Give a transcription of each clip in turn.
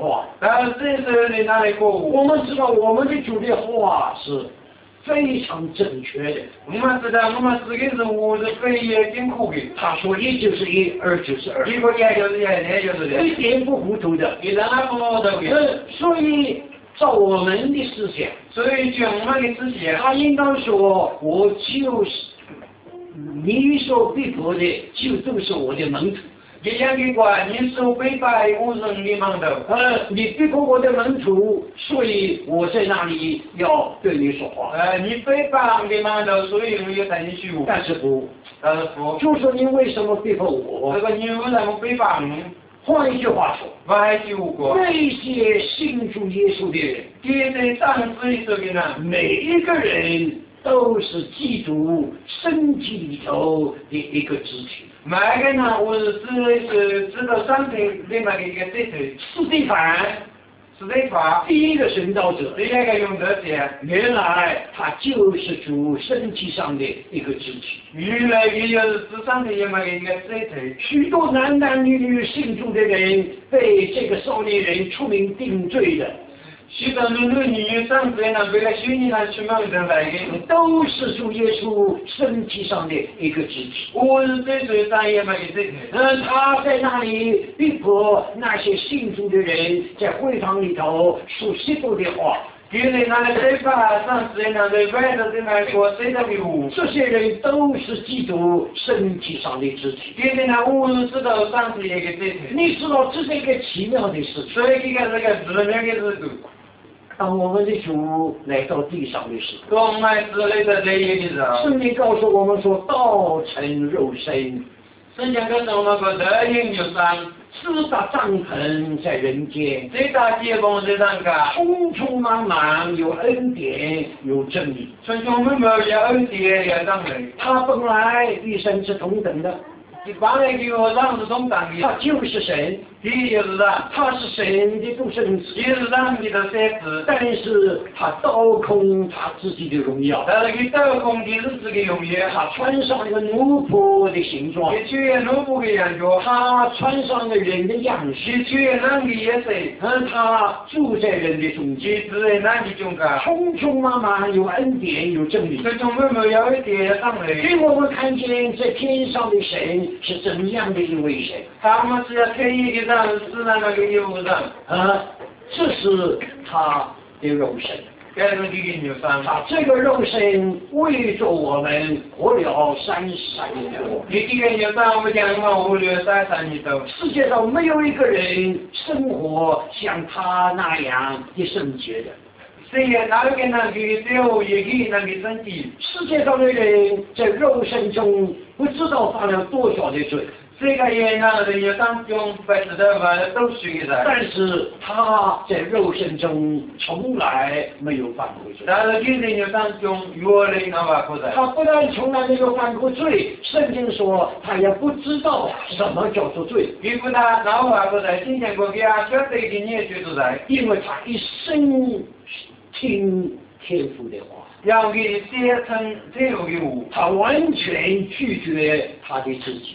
话。 但是这是你哪里过？ 我们知道我们的主的话是非常正确的。 我们知道我们自己是物是非也挺苦的。 他说一就是一，二就是二， 一个也就是一，二就是二， 一点不糊涂的。 你让他不糊涂的。 所以照我们的思想， 所以就我们的思想， 他应当说，我就是你所逼迫的，就都是我的门徒。 这样的话，你所背败无人的门徒。 你逼迫我的门徒，所以我在那里要对你说话。 你背败的门徒，所以我要对你说。 但是不， 就说你为什么逼迫我？ 这个你为什么背败我？ 换一句话说，那些信主耶稣的人， 现在当时耶稣的人， 每一个人都是基督身体里头的一个肢体。 每个人我是知道身体里面的一个肢体。 司提反，第一个殉道者， 第一个勇者， 原来他就是主身体上的一个肢体。 原来也就是指身体里面的一个肢体。 许多男男女女信主的人被这个少年人出名定罪的。 许多男男女女上罪呢，为了修女呢出名的来的， 都是主耶稣身体上的一个肢体。 我是最最上也没肢体。 他在那里逼迫那些信主的人，在会堂里头说许多的话。 原来那个嘴巴上罪呢，在外头在那说谁的路？ 这些人都是基督身体上的肢体。 原来呢，我是知道上是一个肢体。 你知道这是一个奇妙的事情。 所以这个是个奇妙的事情。 当我们的主来到地上的时候， 当我们是来到这一的时候， 圣经告诉我们说，道成肉身。 圣经告诉我们说，道成肉身， 四大帐篷在人间， 最大结构在上个， 匆匆忙忙有恩典有真理， 匆匆忙忙有恩典有真理。 他本来与神是同等的。 你本来给我让是同等的， 他就是神， 就是他是神的独生子， 也是上帝的孩子。 但是他刀空他自己的荣耀， 但是他刀空的是自己荣耀。 他穿上一个奴仆的形状， 也去奴仆的样子。 他穿上了人的样式， 也去人的样式。 他住在人的中间， 住在人的中间。 匆匆忙忙有恩典有真理， 匆匆忙忙有恩典有真理。 给我们看见在天上的神是怎样的一位神。 他们是要天一个人，是那个业务人。 这是他的肉身。他这个肉身为着我们活了33年多。 你这个肉身我们讲嘛，活了33年多。 世界上没有一个人生活像他那样的圣洁的。 世界哪有个人给最后也给那个身体？ 世界上的人在肉身中不知道犯了多少的罪。 这个人呢，人家当中不知道吧，都属于的。 但是他在肉身中从来没有犯过罪。 但是人家当中有人那么不的。 他不但从来没有犯过罪，圣经说他也不知道什么叫做罪。 如果他那么不的，今天我给他晓得一年就知道， 因为他一生听天父的话。 要给写成这个礼物， 他完全拒绝他的自己。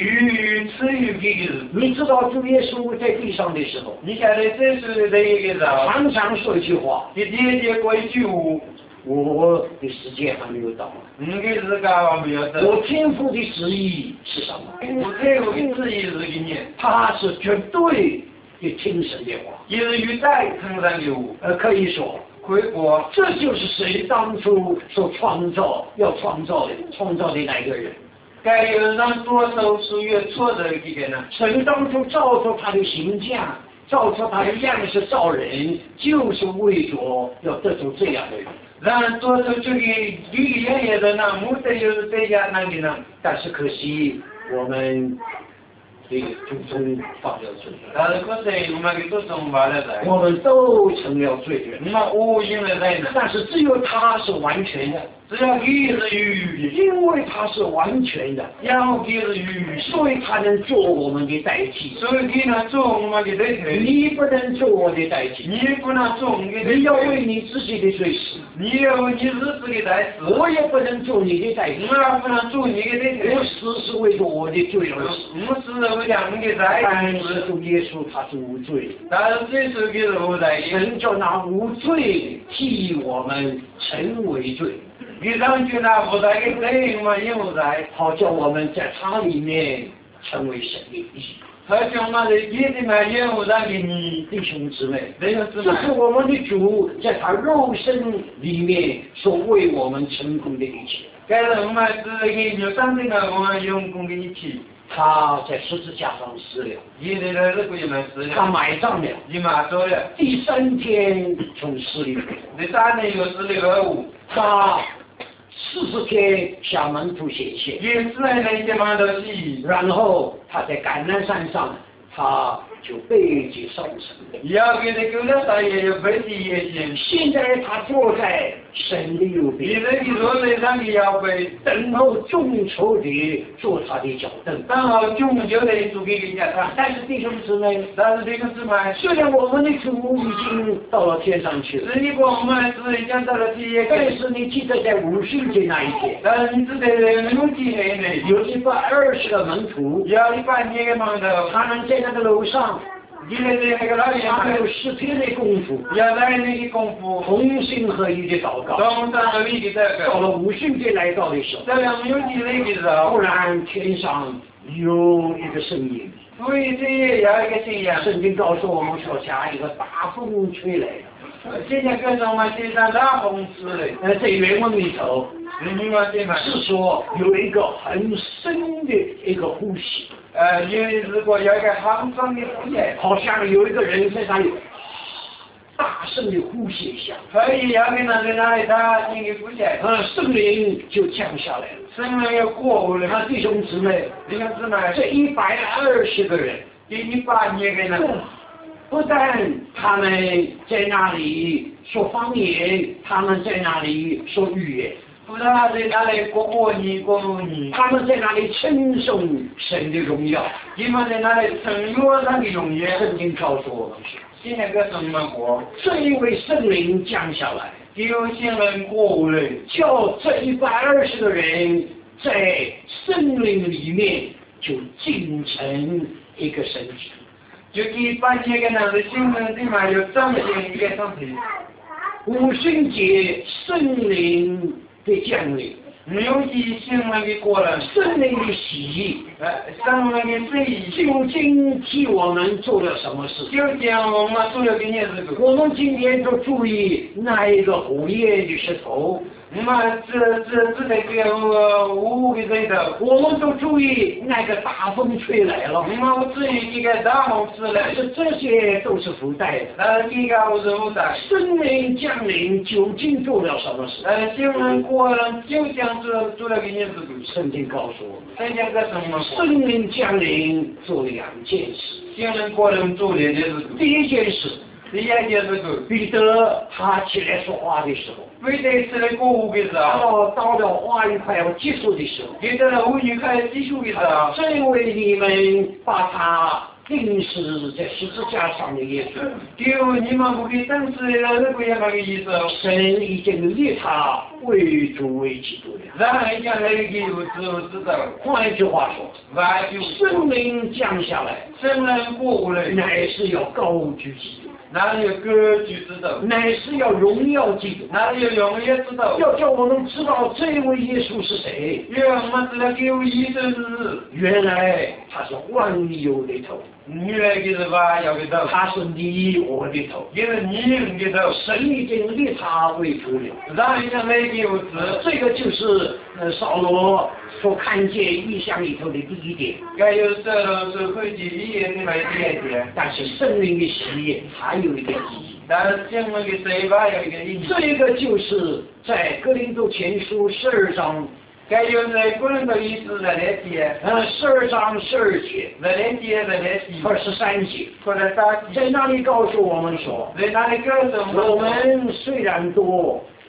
你知道主耶稣在地上的时候， 你晓得这是的一个人常常说一句话， 你理解过一句话， 我的时间还没有到。 你的时间还没有到。 我天父的旨意是什么？ 我天父的旨意是给你， 他是绝对的听神的话， 也是与在承认的话。 可以说。这就是谁当初所创造的那个人。 该有人多少是越错的一个呢？ 神当初造出他的形象，造出他的样式造人，就是为着要得出这样的人。 人做出这个绿眼眼的呢，目的就是这样那个呢。 但是可惜我们的祖宗犯了罪， 但是可惜我们的祖宗犯了罪， 我们都成了罪人。 那我因为罪呢？ 但是只有他是完全的， 只要你是鱼， 因为他是完全的， 然后你是鱼， 所以他能做我们的代替。 所以你能做我们的代替， 你不能做我的代替， 你不能做我们的代替， 你要为你自己的罪死， 你要为你日子的代死， 我也不能做你的代替， 我也不能做你的代替。 我死是为着我的罪而死， 我是为了你的代但替。 是主耶稣他是无罪， 但是这是给后代的， 神叫那无罪替我们成为罪， 你让就拿后代的罪嘛，因后代， 好叫我们在他里面成为神的义。 他讲嘛的，一定嘛因后代的你， 弟兄姊妹， 弟兄姊妹， 这是我们的主在他肉身里面所为我们成功的一切。 该人嘛是给有上帝的我们用功的一起， 他在十字架上死了， 一直在这个也没死他了， 埋葬了， 你嘛说了， 第3天从死里复活， 第3年又是625， 他40天向门徒显现， 也是那些嘛的戏， 然后他在橄榄山上他就被接上升。 要给这个了，他也有本地也行。 现在他坐在神的右边， 你这你说这上你要被， 等候众筹的做他的脚凳。 然后中就得做给人家看。 但是弟兄姊妹， 但是这个姊妹， 虽然我们的主已经到了天上去了， 是你跟我们是已经到了第一个， 但是你记得在50节那一天， 但是你只得有几年呢？ 有120个门徒， 要100年的忙头， 他们在那个楼上， 你在那个老爷他们有们， 10天的功夫， 要来那个功夫， 同心合一的祷告。 同上合一的这个， 到了50节来到的时候， 这样有几年的时候， 突然天上有一个声音， 所以这也要一个信仰。 圣经告诉我们说，下一个大风吹来了。 今天跟着我们街上大红吃的， 在原文里头你们对吗？ 是说有一个很深的一个呼吸， 因为如果有一个肮脏的呼吸， 好像有一个人在那里大声的呼吸一下， 可以要给那在那里他进行呼吸， 圣灵就降下来了。 生命要过户了。 那弟兄姊妹， 弟兄姊妹， 这120个人， 第100年给呢， 不但他们在那里说方言，他们在那里说语言， 不但他在那里过你， 他们在那里称颂神的荣耀。 你们在那里承诺那个永远， 圣经告诉我们说， 今天个什么国？ 这一位圣灵降下来， 有些人过户了， 叫这120个人在圣灵里面就进成一个身体。 就100年个那个新闻里面有彰显一个身体， 五旬节圣灵的降临， 没有一新闻的过了， 圣灵的洗， 上面的水， 究竟替我们做了什么事？ 就讲我们做了给你这个， 我们今天都注意那一个火焰的石头， 我们这得个五个人的， 我们都注意那个大风吹来了， 我们至于一个大红事了， 但是这些都是附带的。 一个我是不的， 圣灵降临究竟做了什么事？ 新闻过了就讲做了给你这个， 圣经告诉我们， 再讲个什么？ 圣灵降临做2件事。 新闻过了做了这个， 第一件事， 第二件这个， 彼得他起来说话的时候， 非得是来过户的时候， 到了话语快要结束的时候， 给到了5月开始继续的时候， 这位你们把他钉死在十字架上的耶稣， 就你们不给当时那个也那个意思， 神已经立他为主为基督了。 然后人家那个有知道， 换一句话说， 完就圣灵降下来， 圣人过户了， 乃是要高举基督， 哪里有歌就知道， 乃是要荣耀基督， 哪里有永远知道， 要叫我们知道这位耶稣是谁。 因为我们知道给我医生是， 原来他是万有的头， 原来给是吧要给到， 他是你我的头， 给是你给到， 神已经立他为主了。 让人家来给我治， 这个就是扫罗所看见异象里头的第一点。 该有这是会举例的那么一点， 但是圣灵的喜还有一个意义， 但是新闻的嘴巴有一个意义， 这个就是在哥林多前书12章， 该有在个人的意思在那些 12章12节， 在那些在那些 23节， 或者啥， 在那里告诉我们说， 在那里告诉我们虽然多，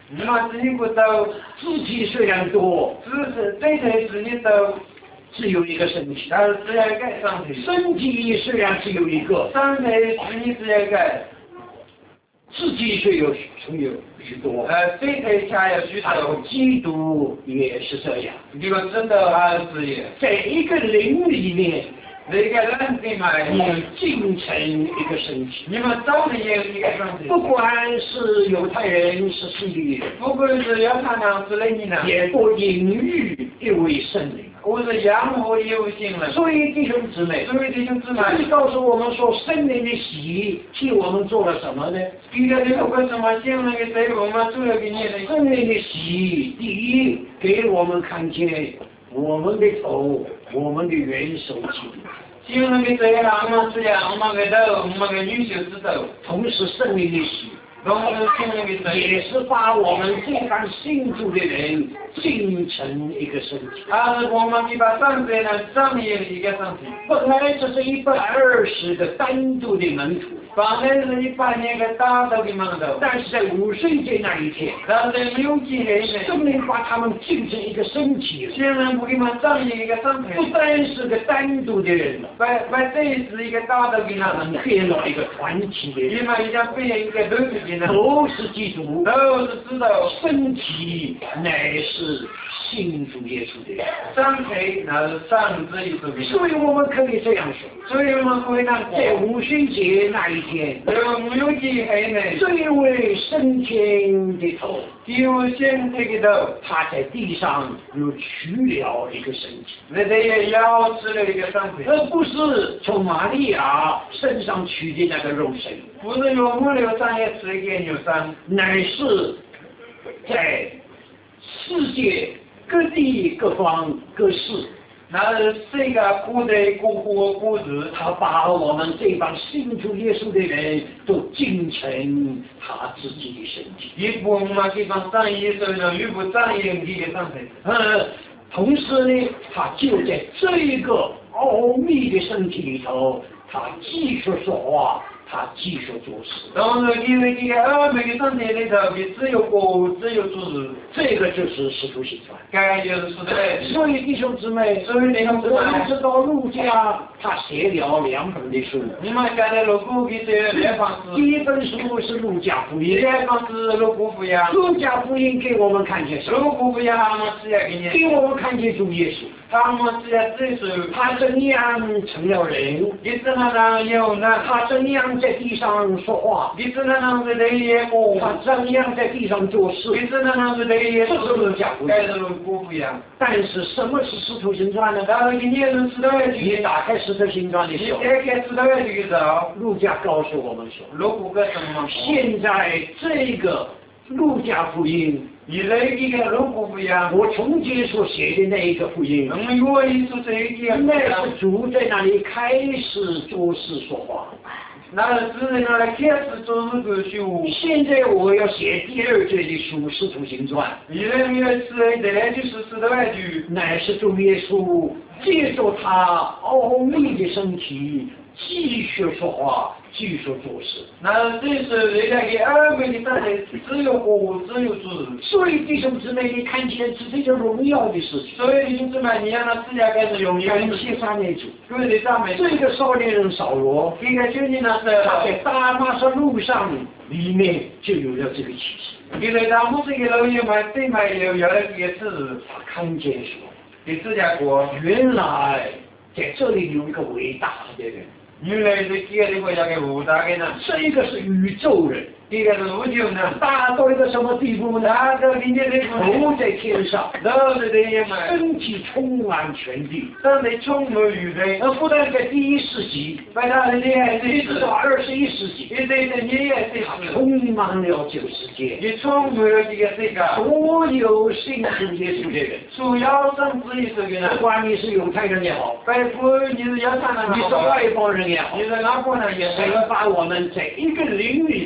你们自己不走， 肢体虽然多， 只是这台自己走， 只有一个身体。 但是只要一个身体， 身体虽然只有一个， 身体自己只要一个， 肢体虽有许多， 这台恰有许多。 基督也是这样。 这个真的还是也， 在一个灵里面， 那个人里面， 你进成一个身体。 你们都是有一个身体。 不管是犹太人是希律人， 不管是犹太人是雷尼人， 也不隐喻一位圣灵。 我是阳和有形人。 所以弟兄姊妹，这里告诉我们说，圣灵的洗替我们做了什么呢？ 第二个为什么圣灵的对我们做了给你的？ 圣灵的洗，第一给我们看见我们的头，我们的元首基督。 圣灵的对我们是我们的头，我们的女袖之头。 同时圣灵的洗， 也是把我们这帮信主的人进成一个身体。 我们把上辈人上演一个身体。 本来这是120个单独的门徒， 本来是100年个大的门徒， 但是在五旬节那一天，圣灵把他们进成一个身体。 圣灵不给他们上演一个身体， 不单是个单独的人了， 这是一个大的给他们变了一个团体的人， 你们已经变成一个团体的人， 都是基督， 都是知道身体乃是信主耶稣的人， 身体乃是上主耶稣的人。 所以我们可以这样说， 所以我们可以讲， 在五旬节那一天， 五旬节黑呢， 这位升天的头， 有先这个头， 他在地上又取了一个身体， 那也要吃了一个身体， 而不是从玛利亚身上取的那个肉身， 不是用母牛上也吃一个牛身， 乃是在世界各地各方各市， 那是这个古代古国古日， 他把我们这帮信主耶稣的人都进成他自己的身体。 一部嘛地方上一手呢，一部上演一个上体。 同时呢，他就在这一个奥秘的身体里头，他继续说话，他继续做事。 然后呢，因为这个奥秘的身体里头，只有国，只有主日， 这个就是使徒行传。 该就是使徒的。 所以弟兄姊妹，我们知道路加他写了2本的书。 你们现在路加给写2本书。 第一本书是路加福音， 第2本是路加福音。 路加福音给我们看见什么？ 路加福音他们是要给你。 给我们看见主耶稣。 他们是要追求他怎样成了人？ 你怎么能有呢？ 他怎样在地上说话？ 你怎么能是人也过？ 他怎样在地上做事？ 你怎么能是人也？ 这是路加福音。 该是路加福音。 但是什么是使徒行传呢？ 然后你也是使徒行传。 你打开使徒行传的时候， 你打开使徒行传的时候， 路加告诉我们说， 路加什么？ 现在这个路加福音。 你那一个路加福音， 我从前所写的那一个福音， 我愿意说这一个， 那是主在那里开始做事说话。 那是拿来开始做这个书。 现在我要写第2卷的书《使徒行传》。 你认为是第2句是使徒行传， 乃是主耶稣借着他奥秘的身体继续说话，继续做事。 那这是人家给奥秘的身体，只有活，只有主。 所以弟兄姊妹，你看起来是这个荣耀的事情。 所以弟兄姊妹，你让他自家开始荣耀。 感谢赞美主。 各位的赞美。 这个少年人扫罗， 这个兄弟呢是他在大马色路上里面就有了这个启示。 因为他们这个老爷们对面有了一个字， 他看见说， 你自家说， 原来在这里有一个伟大的人。 原来是这个国家的伟大的人， 这个是宇宙人。 这个是宇宙人， 大到一个什么地步呢？ 大到人家的头在天上， 都是这样嘛， 身体充满全地， 身体充满宇宙。 而不但在第1世纪， 在他的还是一直到21世纪， 一直到你也是充满了这个世界， 也充满了这个世界。 所有信主耶稣的人， 主要信主耶稣的人， 不管你是犹太人也好， 不管你是犹太人也好， 你是外邦人也好， 你是外邦人也好， 神把我们在一个灵里头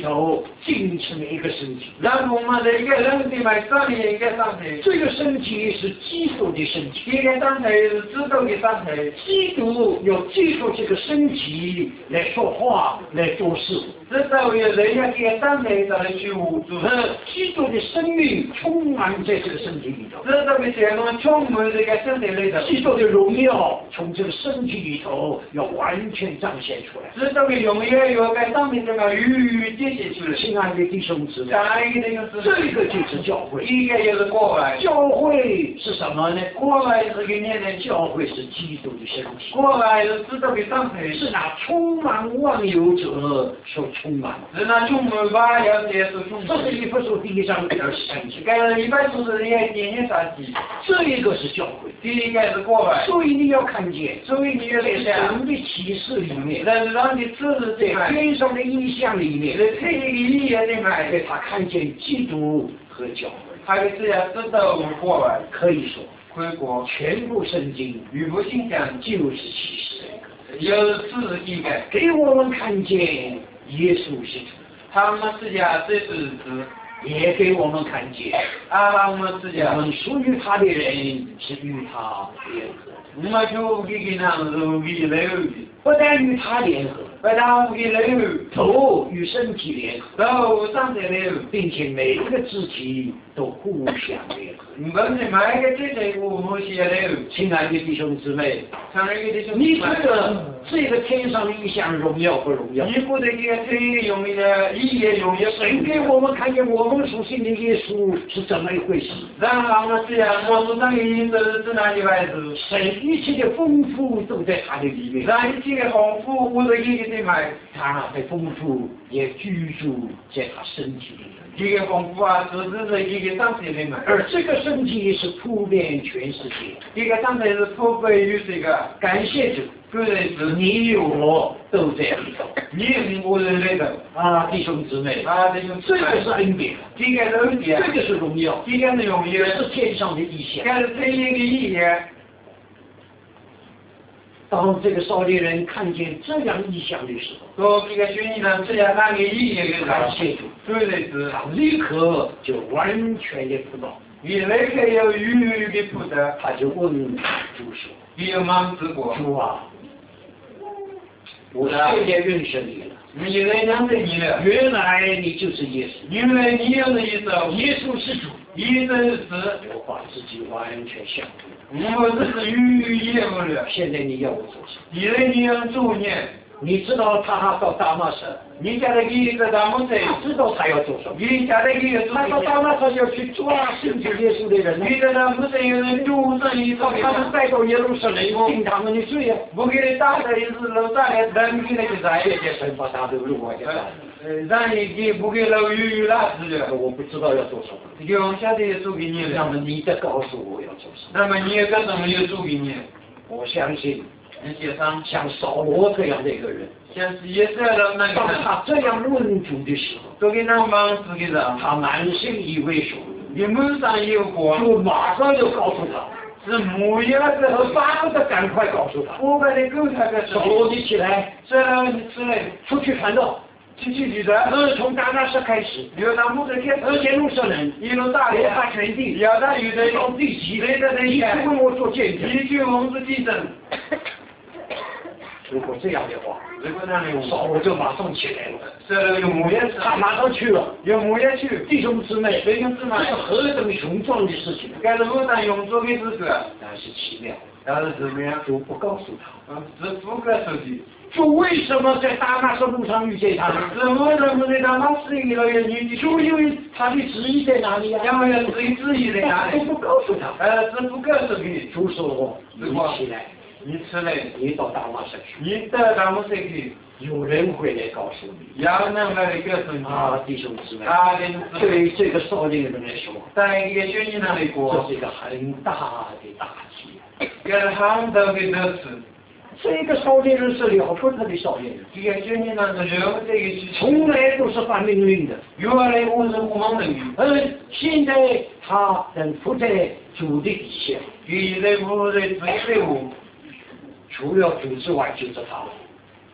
进成一个身体， 让我们的一个人体来锻炼一个身体。 这个身体是基督的身体， 一个身体是基督的身体。 基督要借助这个身体来说话，来做事。 知道有人要给身体来去做。 基督的生命充满在这个身体里头， 知道的血统充满这个身体里头。 基督的荣耀从这个身体里头要完全彰显出来。 知道的荣耀要在上面这个予显现出来。 亲爱的弟兄姊妹，这个就是教会。 一个就是国外。 教会是什么呢？ 国外是给念的， 教会是基督的身体。 国外是知道的身体， 是那充满万有者所充满。 是那充满万有者所充满。 这是以弗所第1章23节。 这一般都是也点3节。 这一个是教会， 第一个是国外。 所以你要看见， 所以你要在神的启示里面， 在让你知识在天上的意象里面， 在天的意象里面， 他看见基督和教会。 他的这样知道国外， 可以说， 回国全部圣经与不信讲就是启示， 有知一个给我们看见耶稣是主， 他们自家这是子。 也给我们看见， 我们自家， 我们属于他的人是与他联合。 我们就给他们是联合的， 不但与他联合， 不但与联合， 头与身体联合， 头上的联合， 并且每一个肢体都互相联合。 我们每个肢体互相联合。 亲爱的弟兄姊妹， 你觉得这个天上的一项荣耀不荣耀？ 你觉得这个天荣耀一也荣耀？ 神给我们看见我们属性的耶稣是怎么一回事？ 然后我们这样，我们那里是哪里来的？ 神一切的丰富都在他的里面， 让一切的丰富我都一个地买， 他的丰富也居住在他身体里。 这个丰富啊，只是一个身体里面， 而这个身体是普遍全世界， 这个身体是普遍于这个。 感谢主， 对是你我都在里头， 你我人类的弟兄姊妹弟兄姊妹， 这个是恩典， 这个是恩典， 这个是荣耀， 这个是荣耀， 是天上的意象， 这是天上的意象。 当这个少年人看见这样意象的时候， 说这个兄弟呢，这样那个意象， 感谢主， 对的是， 他立刻就完全的辅导， 你立刻有余的辅导， 他就问主说：“ 你有忙之过， 主啊，我现在认识你了。” 你认识你了， 原来你就是耶稣， 原来你就是耶稣， 耶稣是主， 耶稣是， 我把自己完全降服了， 我这是与耶稣了。 现在你要我做什么？ 现在你要做呢？ 你知道他到大马士， 你家的一个大马士， 知道他要做什么？ 你家的一个他到大马士要去抓信主耶稣的人， 你的大马士有人主张一套， 他们带到耶路撒冷定他们的罪呀， 不给你打的意思，老大的人给你去宰， 这些神把他都入我家了。 让你给不给老鱼拉子的， 我不知道要做什么。 有下的也做给你了。 那么你再告诉我要做什么？ 那么你也干什么也做给你？ 我相信， 你写上像扫罗这样的一个人， 像耶稣的那个， 当他这样论主的时候， 都给他忙死给他， 他满心以为属， 你门上有光， 就马上就告诉他。 是母鸭子和巴不得赶快告诉他。 我把你狗他个扫罗，你起来， 起来，你起来， 出去传道。 去的， 从大马士开始， 由他们这些耶路撒冷， 一路打猎， 把全地， 要他有的到地极， 谁的那一去为我做见证， 一去我们是见证。 如果这样的话， 如果那里扫罗就马上起来了， 这有母鸭， 他马上去了， 有母鸭去， 弟兄姊妹， 弟兄姊妹， 这是何等雄壮的事情！ 该是何等勇壮的事情， 但是奇妙， 但是怎么样？ 主不告诉他， 是不告诉你。 主为什么在大马士路上遇见他？ 是为什么在大马士遇到你？ 主因为他的旨意在哪里呀？ 因为旨意在哪里？ 都不告诉他。 是不告诉你。 主说：“你起来， 你起来， 你到大马士去。 你到大马士去， 有人会来告诉你。 有人来告诉你。 弟兄姊妹， 对这个少年人来说， 在一个学习那里过， 这是一个很大的打击， 一个很大的得失。 这个少年人是了不得的少年人， 这个学习那是了不得的， 从来都是犯命令的， 原来我是不忙的。 现在他能伏在主的底下， 现在我在追随我， 除了主之外就是他了。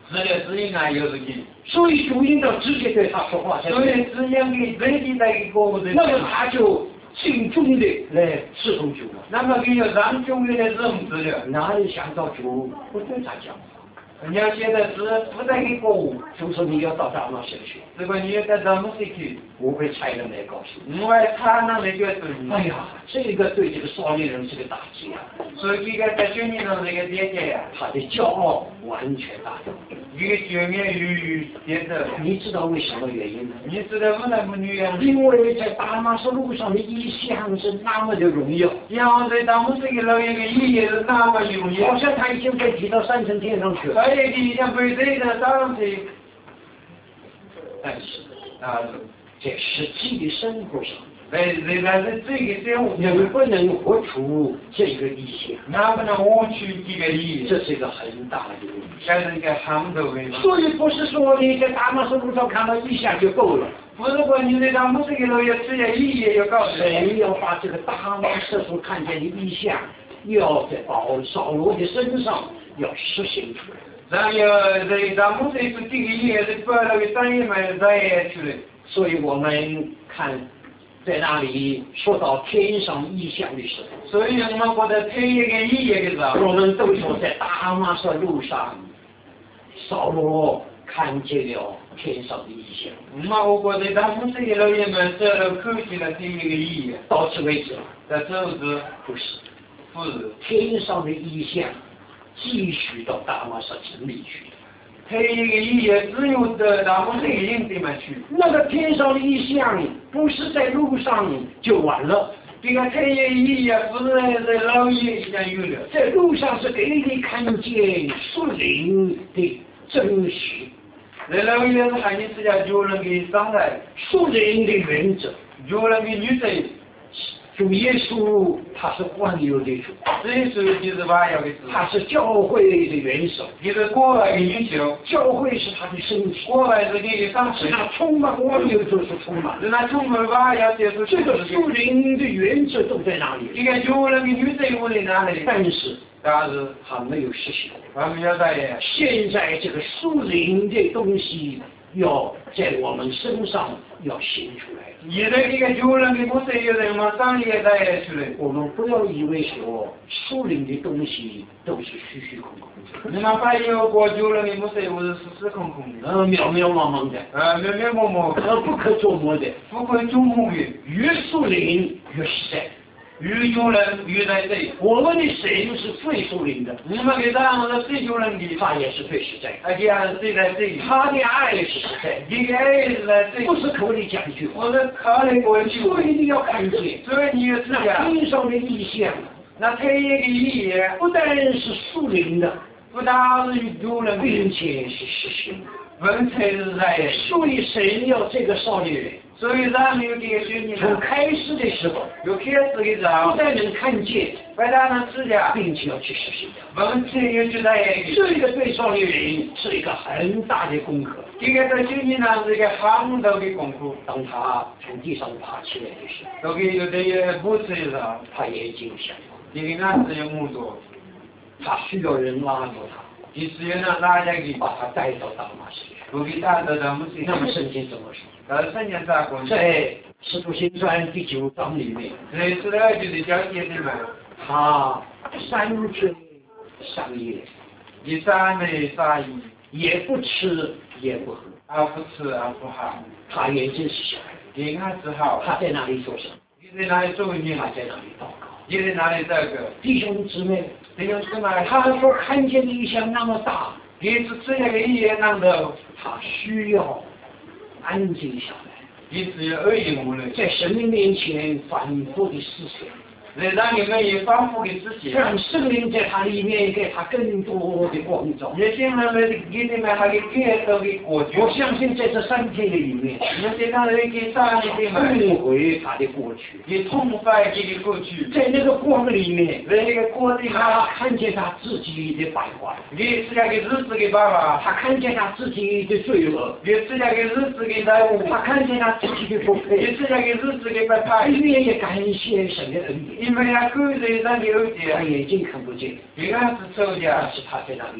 是的，是应该有这个。 所以主应当直接对他说话才所以对。 只应该直接在一个人。 那么他就尽忠的来侍奉主了。 那么给有让中的任务了。 哪里想到主不对他讲话？ 你要现在是不在一个屋， 就说你要到大马士去， 如果你要在咱们去， 我会差人来告诉你。 我还差那那个东西。 哎呀，这个对这个少年人是个打击啊！ 所以这个在训练上这个姐姐呀， 他的骄傲完全打掉。 一个训练于接着。 你知道为什么原因吗？ 你知道我那么女人？ 因为在大马士路上的异象是那么的荣耀， 然后在咱们这个老一个意义是那么容易， 好像他已经被提到3层天上去了。 还有一像被这个上去， 但是啊， 在实际的生活上， 在这个生活能不能活出这个意象？ 能不能获取这个意义？ 这是一个很大的问题。 这是一个很多问题。 所以不是说你在大马士路上看到异象就够了。 不是说你在咱们这个老也只有意义要告诉谁要把这个大马士所看见的异象，要在扫罗的身上要实行出来。 咱要在咱们这个意义是把那个商业买在出来。 所以我们看在那里说到天上异象的时候， 所以我们觉得天一个意义的时候， 我们都说在大马士路上，扫罗看见了天上的异象。 我觉得咱们这个老爷们这都看见了天一个意义。 到此为止， 在这是不是？ 不是天上的异象继续到大马士城里去。 天一个意义只有在咱们这个营地面去。 那个天上的异象不是在路上就完了。 这个天一个意义不是在老爷已经有了， 在路上是给你看见属灵的真实。 在老爷是看你自家主人的伤害， 属灵的原则， 主人的女神。 主耶稣他是万有的主， 这耶稣就是万有的主， 他是教会的元首， 就是国外的领袖， 教会是他的身体， 国外是你的上司， 是他充满万有就是充满， 是他充满万有就是这个属灵的原则都在那里。 这个主人的女神我在哪里？ 但是还没有实行， 还没有在。 现在这个属灵的东西要在我们身上要行出来。 现在这个主人的不是有人嘛，上也在出来。 我们不要以为说属灵的东西都是虚虚空空的。 你们发现过主人的不是我是实实空空的， 渺渺茫茫的， 渺渺茫茫， 不可捉摸的， 不可捉摸的， 越属灵越实在。 越主人越在这， 我们的神是最属灵的， 你们给咱们的最主人的， 他也是最实在， 而且是最在这， 他的爱是实在， 你的爱是在这， 不是口里讲一句话， 我是靠里过去， 所以你要看见， 所以你要知道， 天上的意象， 那天一个意义， 不但是属灵的， 不但是主人， 并且是实行的， 文才是在， 所以神要这个少年人。 所以咱们有这个学习从开始的时候， 有开始的时候， 不但能看见， 不但能知道， 并且要去实行。 文才有就在这个对少年人是一个很大的功课。 这个在学习上是一个很大的功课。 当他从地上爬起来的时候， 都给有这些不是的， 他眼睛想， 这个俺是有目睹， 他需要人拉住他， 就是要让大家给把他带到大马士去。 不给带到咱们这。 那么圣经怎么说？ 圣经咋说？ 在使徒行传第9章里面， 这是的就是讲解的嘛。 他3天3夜， 第3年3夜， 也不吃也不喝， 不吃不喝。 他眼睛是小的， 眼看是好。 他在那里做什么？ 你在哪里做你？ 他在那里祷告。 你在哪里这个？ 弟兄姊妹， 弟兄姊妹， 他所看见的异象那么大， 也是这样的一言难得， 他需要安静下来， 也是要耳语无人， 在神的面前反复的思想， 让你们也反复的思想， 让圣灵在他里面给他更多的光照。 也现在给你们还给更多的过去。 我相信在这3天的里面， 那现在给3年的痛回他的过去， 也痛快这个过去， 在那个光里面， 在那个光里， 他看见他自己的败坏， 你自家给日子给爸爸， 他看见他自己的罪恶， 你自家给日子给债务， 他看见他自己的不配， 你自家给日子给拜拜， 里面也感谢神的恩典。 因为他个人上的恩典， 他眼睛看不见， 原来是抽家， 但是他在那里祷告。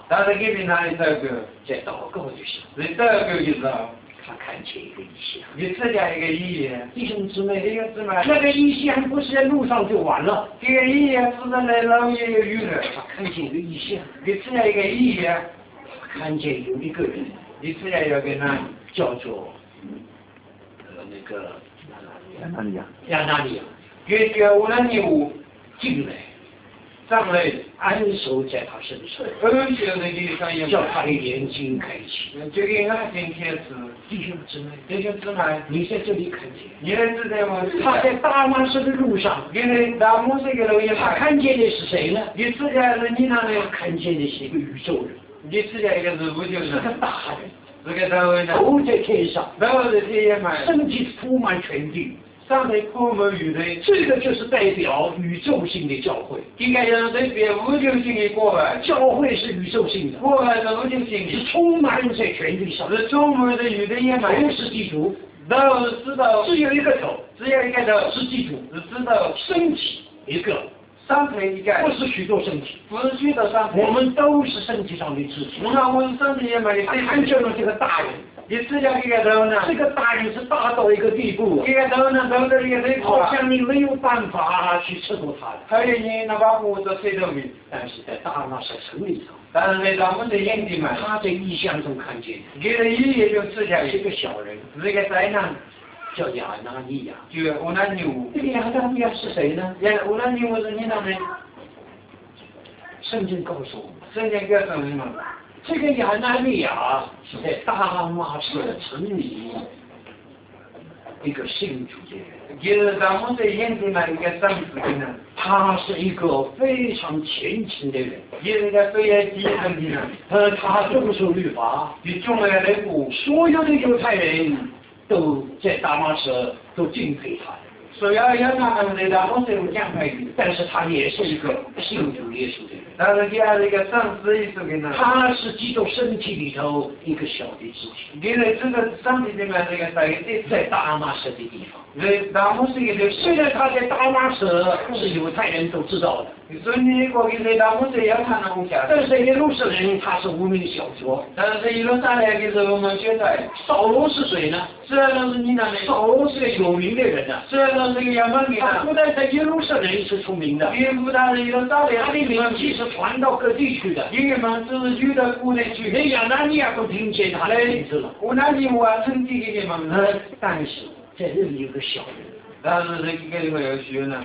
但是给你哪里这个？ 在祷告就行。 你这个就是。 他看见一个异象， 你自家一个意义， 弟兄姊妹，那个异象不是在路上就完了， 这个意义是在那老也有余了。 他看见一个异象， 你自家一个意义， 他看见有一个人， 你自家有个人叫做那个亚拿尼亚， 给叫乌兰尼乌进来。 上来安守在他身上，叫他的眼睛开启。 这个眼睛开始， 弟兄姊妹， 你在这里看见， 你在这里吗？ 他在大马士的路上，他看见的是谁呢？ 你自家是你那里看见的是一个宇宙人， 你自家一个是宇宙人， 是个大人， 是个大人， 头在天上， 头在天上， 身体铺满全地。 上面铺满宇宙， 这个就是代表宇宙性的教会， 应该要代表宇宙性的国外。 教会是宇宙性的， 国外是宇宙性的， 是充满在全地上， 是充满在宇宙也满。 都是基督， 都知道， 只有一个头， 只有一个头， 是基督， 是知道身体一个。 身体一个， 不是许多身体， 不是许多身体， 我们都是身体上的肢体。 我们身体也没他看见了这个大人， 你自家一个头呢？ 这个大人是大到一个地步， 一个头呢，头到一个地步， 好像你没有办法去测度他。 还有你那把胡子吹头的， 但是在大马士城里上， 但是在咱们的眼睛嘛， 他在异象中看见， 给了一眼就吃下是个小人， 是个灾难。 叫亚拿尼亚， 就乌兰尼乌。 这个亚拿尼亚是谁呢？ 乌兰尼乌是你那边。 圣经告诉我们， 圣经告诉我们， 这个亚拿尼亚是在大马士城里一个信主的人， 就是咱们在眼睛那一个上司的人， 他是一个非常虔诚的人， 也是一个非常虔诚的人。 他遵守律法， 你中了那部， 所有的犹太人都在大马士都敬佩他。 所以要他们的咱们是有奖牌的， 但是他也是一个信主耶稣的人。 但是他是一个上司耶稣的人。 他是基督身体里头一个小的肢体。 你在这个身体里面这个在大马士的地方。 大马士的， 虽然他在大马士是犹太人都知道的。 所以你过去在大马士要看那无价。 但是耶路撒冷他是无名小卒。 但是耶路撒冷的时候我们觉得， 扫罗是谁呢？ 虽然是你那里， 扫罗是个有名的人啊。 虽然是个有名的。 他不但在耶路撒冷是出名的， 也不但是耶路撒冷， 他的名气是传到各地去的。 因为嘛，只是去到国内去， 连亚拿尼亚都听见他的名字了。 乌兰尼乌啊，成绩给你们。 但是在这里有个小人， 但是这个地方有学呢。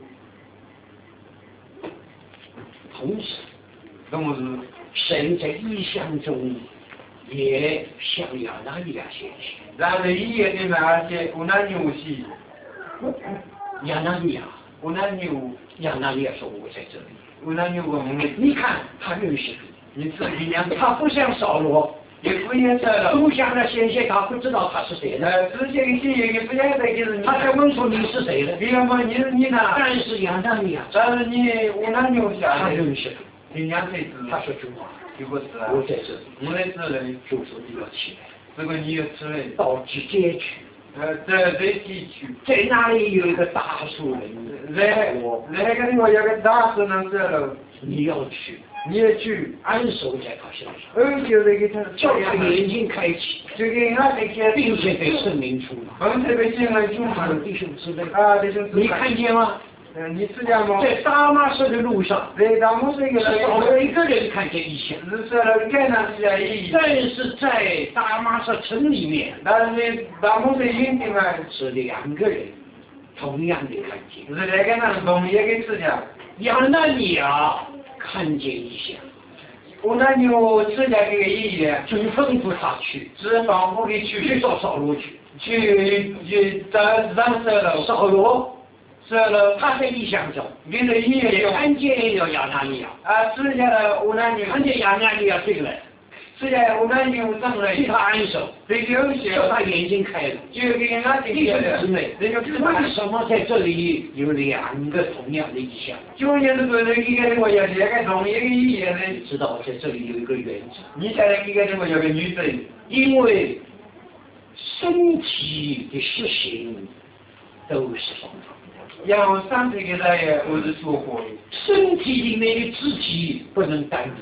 同时， 神在异象中也向亚拿尼亚显现。 然后一夜里面，而且乌兰尼乌西， 亚拿尼亚， 乌兰尼乌， 亚拿尼亚说我在这里。 乌兰尼乌， 你看他认识你自己量， 他不像扫罗。 也不认识了， 录像的显现，他不知道他是谁呢？ 之前的信也不晓得就是你。 他才问说你是谁呢？ 你要么你是你呢？ 但是亚拿尼亚， 但是你乌兰尼乌下他认识你两辈子， 他说主啊， 有个事啊， 我在这里， 我在这里， 就说你要起来， 这个你要起来， 到直接去， 在地区， 在那里有一个大树人， 那个地方有个大树人在了， 你要去。 你也去安守在他身上， 就是给他叫他眼睛开启， 就给他这些， 并且给圣灵充满， 并且给圣灵充满。 弟兄姊妹啊，弟兄姊妹， 你看见吗？ 你知道吗？ 在大马士的路上， 在大马士一个人， 少了一个人看见异象， 少了一个人是在异象。 但是在大马士城里面， 但是大马士营地嘛是两个人同样的看见， 是两个人同一个视角。 亚拿尼亚看见异象， 乌兰尼乌吃下这个意义， 就吩咐他去， 只吩咐你去找扫罗去， 去找让扫罗。 他在异象中， 跟着意义看见了亚拿尼亚， 吃下了乌兰尼， 看见亚拿尼亚进来， 吃下乌兰尼乌上来， 替他安守，叫他眼睛开了， 就给他弟兄姊妹，为什么在这里有两个同样的意象？ 就是这个一个人我有两个同一个意义呢？ 知道在这里有一个原则， 你现在一个人我有个女子， 因为身体的实行都是双方。 然后上这个来我是说过， 身体里面的肢体不能单独，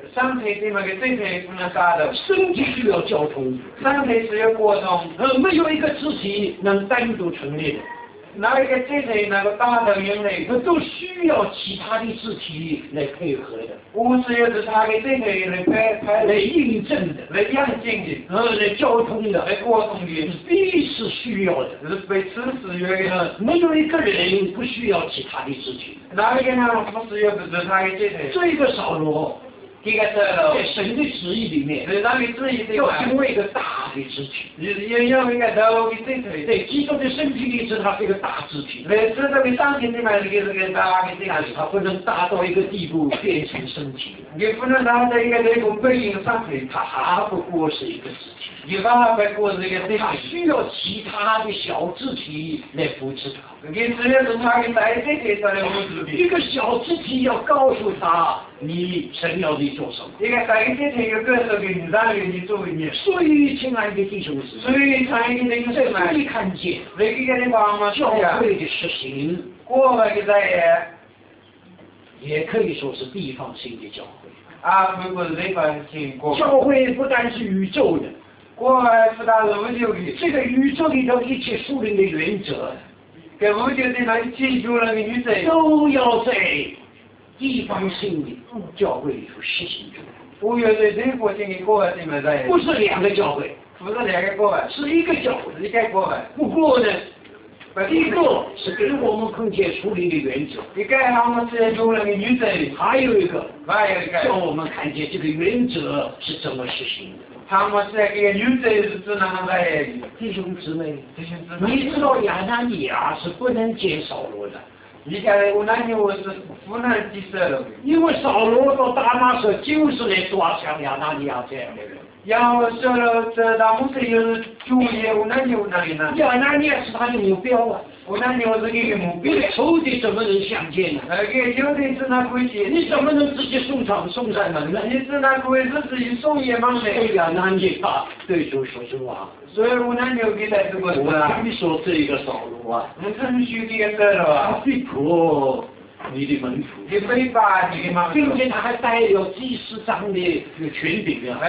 身體點嘅肢體不能打的， 身體需要交通， 身體需要溝通， 沒有一個肢體能單獨成立的。 哪一個肢體能夠打到人類， 都需要其他的肢體來配合的， 無是有其他的肢體來印證的， 來驗證的， 來交通的， 來溝通的， 必是需要的， 是被此使用的。 沒有一個人不需要其他的肢體， 哪一個人不需要其他的肢體？ 這個掃羅。在神的旨意裏面，要成為一個大的肢體。對，基督的身體裏是他這個大肢體。他不能大到一個地步變成身體，他還不過是一個肢體。他需要其他的小肢體來扶持他。一個小肢體要告訴他，你神要你做什麼？所以，親愛的弟兄姊妹，在這裡看見教會的實行，也可以說是地方性的教會。教會不但是宇宙的，這個宇宙裡頭一切屬靈的原則，都要在地方性的教會裡頭實行出來。不是兩個教會，是一個教會。不過呢，一個是給我們看見屬靈的原則，還有一個叫我們看見這個原則是怎麼實行的。弟兄姊妹，你知道亞拿尼亞是不能見掃羅的，因為掃羅到大馬色就是來抓像亞拿尼亞這樣的人。亞拿尼亞是他的目標啊，你的仇敵怎麼能相見呢？你怎麼能直接送上門呢？所以亞拿尼亞對主說實話，我跟你說這個掃羅啊，他逼迫你的門徒，並且他還帶有祭司長的權柄啊，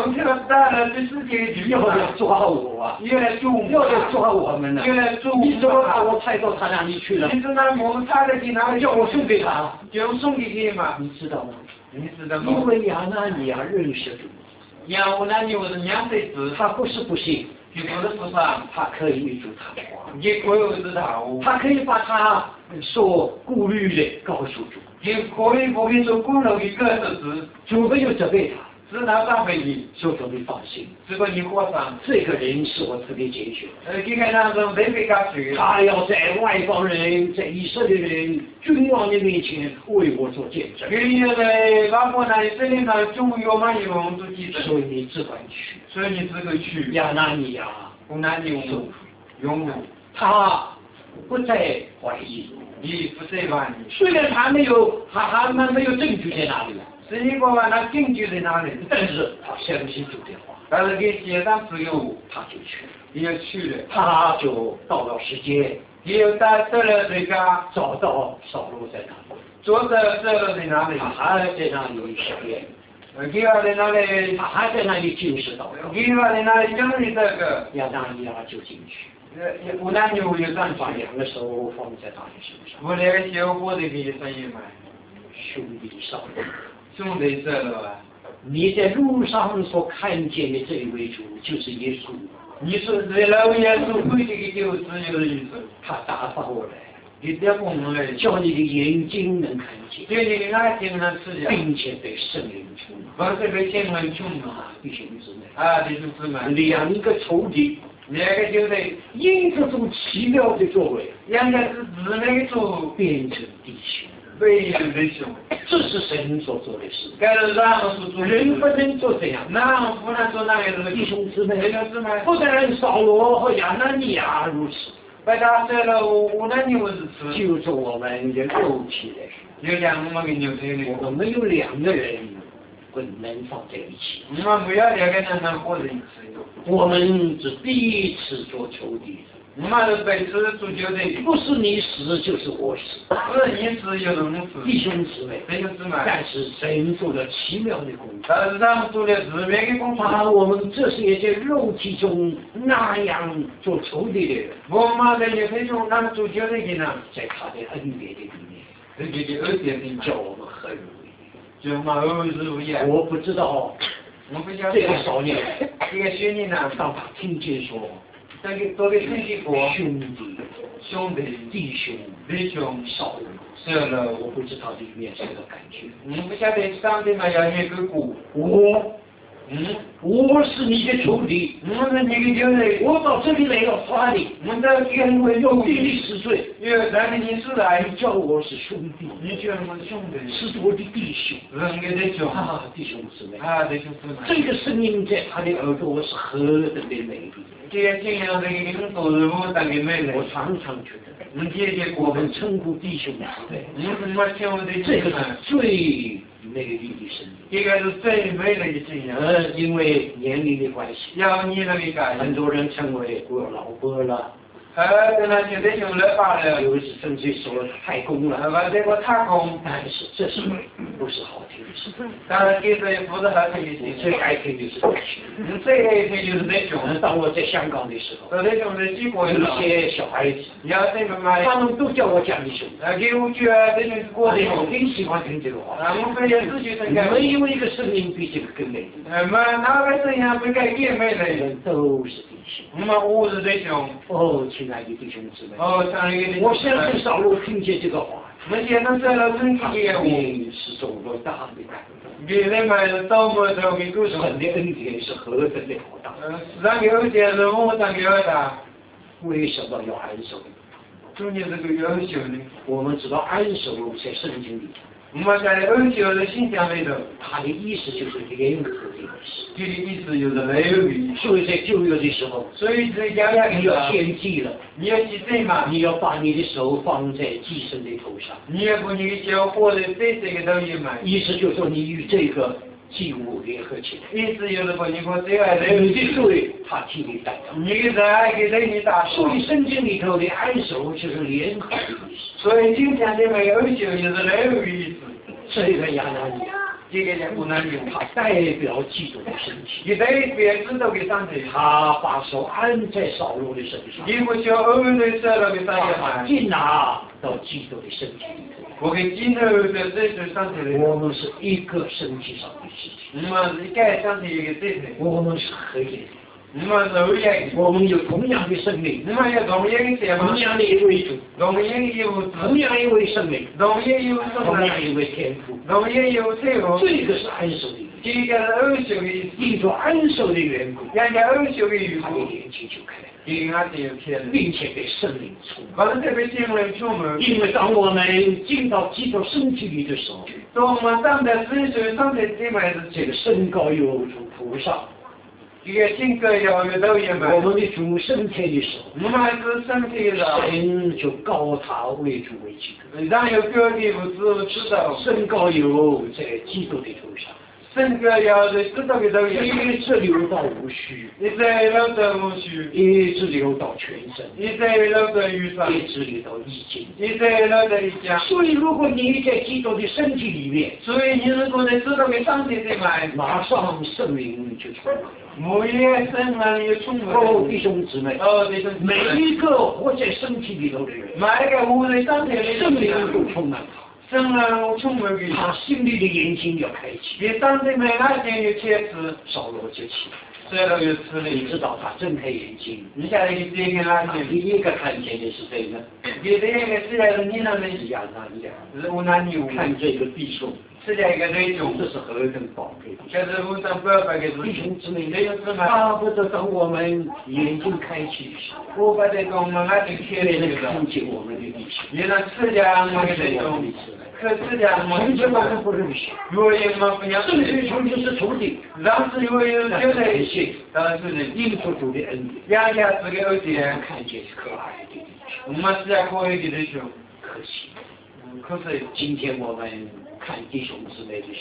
要抓我啊，要抓我們啊，你怎麼把我派到他那裡去了？叫我送給他，你知道嗎？因為亞拿尼亞認識主，他不是不信，他可以與主談話，他可以把他所顧慮的告訴主，主沒有責備他，說主你放心，這個人是我特別揀選，他要在外邦人、在以色列人、君王的面前為我做見證，所以你只管去，亞拿尼亞他不再懷疑，雖然他們沒有證據在哪裡，但是他相信主的話，他就到了世界，找到掃羅在哪裡，他還在那裡實驗，他還在那裡進食禱告，亞拿尼亞就進去，把兩個手放在他的身上，兄弟掃羅，你在路上所看見的這一位主就是耶穌，他打發我來，叫你的眼睛能看見，並且被聖靈充滿，弟兄姊妹，兩個仇敵，因這種奇妙的作為，變成弟兄。這是神所做的事，人不能做這樣，弟兄姊妹，不但掃羅和亞拿尼亞如此，就是我們的肉體的，我們有兩個人跟人放在一起。 我们不要两个人活在一起。 我们是第一次做仇敌。 我们是被此足球的， 不是你死就是我死， 不是你死就是我死。 弟兄姊妹，但是神做了奇妙的工作， 但是他们做了自别的工作。 把我们这些在肉体中那样做仇敌的人， 我们在也非常当足球的人呢， 在他的恩典的里面， 这个恩典里面， 叫我们和如意， 就我们和如意。 我不知道， 我不晓得这个少年， 这个学年呢， 当他听见说。 多给听见过兄弟、弟兄少人， 是了， 我不知道里面是个感觉。 你不晓得上帝嘛要一个股， 我是你的仇敌， 我是你的仇敌， 我到这里来要杀你， 我到因为要逼你死罪， 因为让你死来， 你叫我是兄弟， 你叫我是兄弟， 是我的弟兄， 人的弟兄啊，弟兄姊妹， 弟兄姊妹， 这个声音在他的耳朵是何等的美丽。 这个信仰的领导人物当的美丽， 我常常觉得，我们称呼弟兄姊妹，这个是最美丽的声音， 这个是最美丽的信仰。 因为年龄的关系， 要年龄的关系， 很多人称为我老伯了。 跟他现在用了罢了， 有一次甚至说太公了， 我这个太公， 但是这是不是好听的事？ 当然，这也不是好听的事。 最爱听的是弟兄， 最爱听就是弟兄。 当我在香港的时候， 弟兄的几个有一些小孩子，他们都叫我讲弟兄， 给我觉得弟兄是过弟兄， 挺喜欢听这个话。 我非常自觉的没有一个声音比这个更美丽。 哪个声音不该更美丽？ 都是弟兄。 我是弟兄。 哦，亲爱的弟兄姊妹。 我相信扫罗听见这个话， 我现在在了身体业务， 是受了大的感动。 给人们多么的给故事。 神的恩典是何等的浩大。 让给恩典是我让给二大。 为什么要安守？ 主你这个要求呢？ 我们知道安守在圣经里。 我们在恩求的信仰里头， 它的意思就是联合的意思。 这个意思就是联合。 所以在旧约的时候， 所以在家里你要献祭了， 你要祭祀嘛， 你要把你的手放在祭神的头上， 你要把你的脚放在这个东西嘛。 意思就是说你与这个祭物联合起来。 意思就是说你和这个人， 你的罪他替你担当， 你的罪给人你打。 所以圣经里头的安守就是联合的意思。 所以今天的没有恩求就是联合的意思。 这个亚拿尼亚， 这个也不难用， 他代表基督的身体， 你代表知道给上帝， 他把手按在扫罗的身上， 你不叫偶然的时候给上帝嘛， 进拿到基督的身体里头。 我给今后的这是上帝的， 我们是一个身体上的肢体， 我们是该上帝一个肢体， 我们是合一的。 我们有同样的生命， 我们有同样的血， 同样的一位主， 同样有同样一位生命， 同样有同样一位天赋， 同样有天赋。 这个是安守的， 这个是安守的， 因着安守的缘故， 人家安守的缘故， 他的眼睛就开了， 眼睛就开了， 并且被圣灵充满。 完了，被圣灵充满。 因为当我们进到基督身体里的时候， 当我们站在水水上的地面时， 这个身高有如菩萨。 这个性格要有导演嘛。 我们的主升天的时候， 我们还是身体的， 神就高他为主为基督， 让有各地不知道， 身高有在基督的头上， 身高要在知道的导演， 一直流到无须， 一直流到无须， 一直流到全身， 一直流到余上， 一直流到衣襟， 一直流到衣襟。 所以如果你在基督的身体里面， 所以你如果在知道的身体里面， 马上圣灵就充满了。 每一个圣灵也充满。 哦，弟兄姊妹， 弟兄姊妹， 每一个活在身体里头的人， 每一个活在身体里， 圣灵都充满他， 圣灵充满给他心里的眼睛要开启， 你身体里那眼有切齿， 扫罗就起来。 所以有吃力， 你知道他睁开眼睛， 你现在一睁开眼睛， 第一个看见的是谁呢？ 第一个是来是你那边是亚拿尼亚， 是我那牛， 看这个弟兄， 是这个弟兄， 这是何等宝贵的！ 这是我上不要把给弟兄姊妹，巴不得等我们眼睛开启的时候， 我把这个我们眼睛开了， 能看见我们的弟兄， 也能吃点我们的弟兄。可是的， 从前我们不认识， 我也没不认识。 圣经从就是仇敌， 当时我有就在一起，当时的应付主的恩典， 人家是个恩典， 看见可爱的弟兄， 我们是可爱的弟兄， 可惜， 可是今天我们看弟兄姊妹的时候，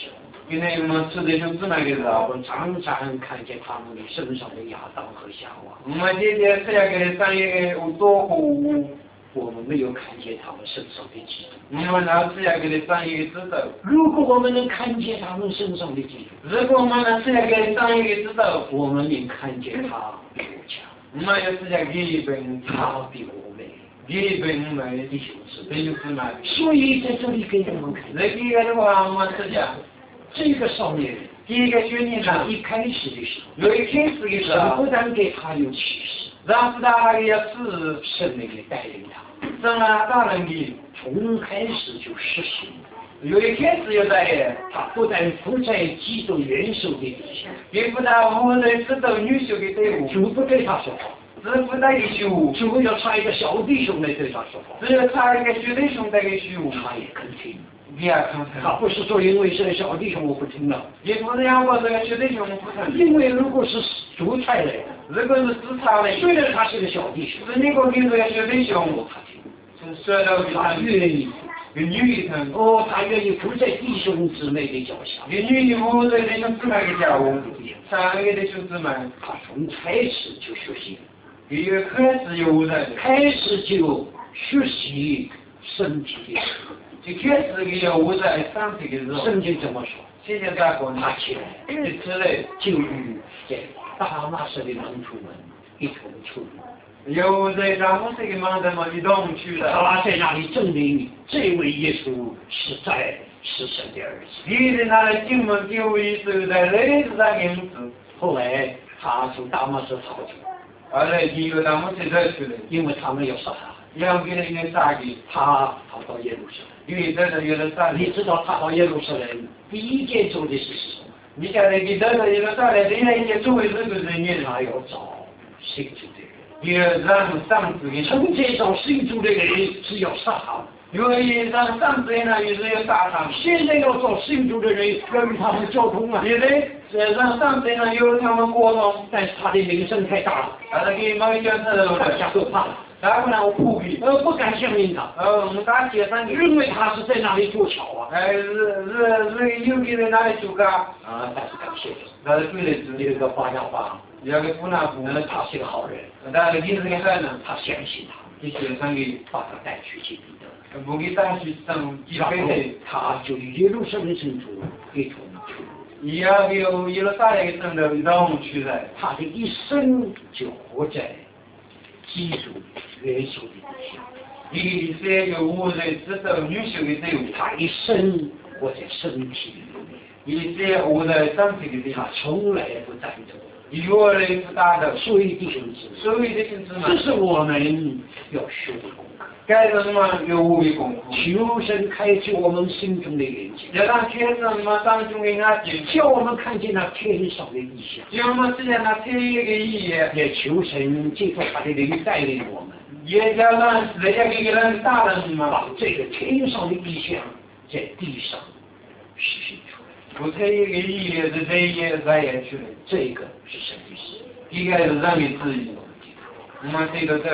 今天我们吃的兄弟们给的， 我们常常看见他们的身上的亚当和夏娃。 我们今天吃下给上一个多户， 我们没有看见他们身上的基督。 我们要吃下给上一个知道。 如果我们能看见他们身上的基督， 如果我们能吃下给上一个知道， 我们能看见他比我强。 我们要吃下给一本， 他比我美。 一本美， 弟兄姊妹， 弟兄姊妹。 所以在这里给我们看， 那第一个的话，我们吃下。 这个少年人， 第一个学年呢， 一开始的时候， 有一开始的时候， 不但给他有启示， 让他也是圣灵的带领他， 圣啊大人的， 从开始就实行。 有一开始就在， 他不但不在基督元首的底下， 也不但我在指导女婿的队伍， 主不对他说话， 只不带个修， 主要差一个小弟兄来对他说话， 只有差一个小弟兄带个修， 他也肯听。 也肯听。 他不是说因为是小弟兄我不听了， 也不是让我这个小弟兄不听， 因为如果是主差来的， 如果是主差来， 虽然他是个小弟兄， 是你个跟这个小弟兄， 他听， 是说到他愿意。 个女的哦，他愿意伏在弟兄姊妹的脚下。 个女的伏在弟兄姊妹的脚下，三个弟兄姊妹， 他从开始就学习， 一个开始有在， 开始就学习身体的事， 就开始有在身体的时候。 圣经怎么说？ 现在咋说呢？ 他起来， 就起来， 就与在大马士的门徒们一同出入。 有在大马士的门徒们一同去了。 他在那里证明这位耶稣是神的儿子。 你在那里经文就一直在类似的名字。 后来他从大马士逃去， 后来就有大马士再去了， 因为他们要杀他， 要给他一个杀给他跑到耶路撒冷。 因为这里有人杀你知道他到耶路撒冷第一件做的事是什么？ 你现在给这里有人杀来，人家也作为这个人也他要找信主的人。 也让上子给从前找信主的人是要杀他的， 因为让上子呢也是要杀他。 现在要找信主的人要与他们交通啊。 现在让上子呢有他们沟通， 但是他的名声太大了， 他给某一件事大家都怕了。 大不然我不给， 不敢相信他。 我们大街上认为他是在那里做桥啊。 有给人哪里做个啊，但是感谢主， 那是对的， 这个巴拿巴， 要给不拿不， 他是个好人， 但是你是个好人， 他相信他， 你学生给把他带去见彼得， 不给带去上几然后倍， 他就与耶路撒冷圣徒一同出入。 也要有了大的圣的让我们去的， 他的一生就活在基督元首的底下， 一些有无人知道女性的队伍， 他一生活在身体里面， 一些无人身体的地他方， 从来不战斗， 有人不打的， 所以弟兄姊妹， 所有的兄弟们， 这是我们要学的功课。 该人们有无为功夫， 求神开启我们心中的眼睛， 要让学生们当中的眼睛， 叫我们看见那天上的意象。 叫我们实现那天一个意义， 也求神借助他的灵带领我们， 也要让人家给人大人们把这个天上的意象在地上实现出来。 不天一个意义是人也咱也去了， 这个是神的事， 一个是人的旨意，我们这个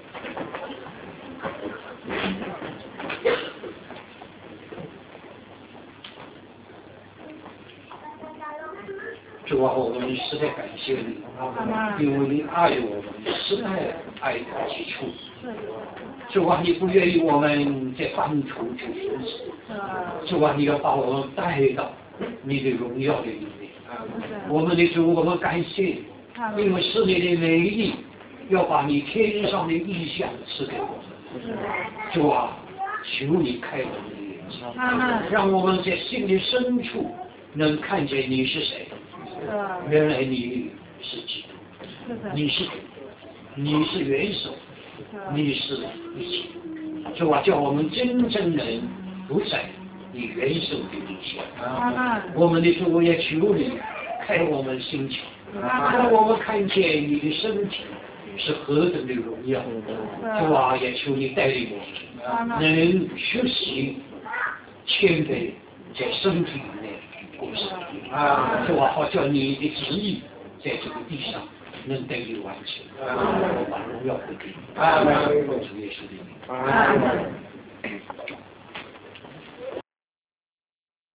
主啊，我们实在感谢你，因为你爱我们，实在爱到极处。主啊，你不愿意我们在半途就分手。主啊，你要把我们带到你的荣耀的里面。我们的主，我们感谢，因为是你的美意，要把你天上的意象赐给我们。主啊，求你开我们的眼睛，让我们在心里深处能看见你是谁。原来你是基督，你是元首，你是一切。主啊，叫我们真正能不在你元首的底下。我们的主也求你开我们心窍，让我们看见你的身体是何等的荣耀。主啊，也求你带领我们，能学习谦卑在身体里面过生活。主啊，好叫你的旨意在这个地上能得以完成。我把荣耀归给你。主耶稣的名。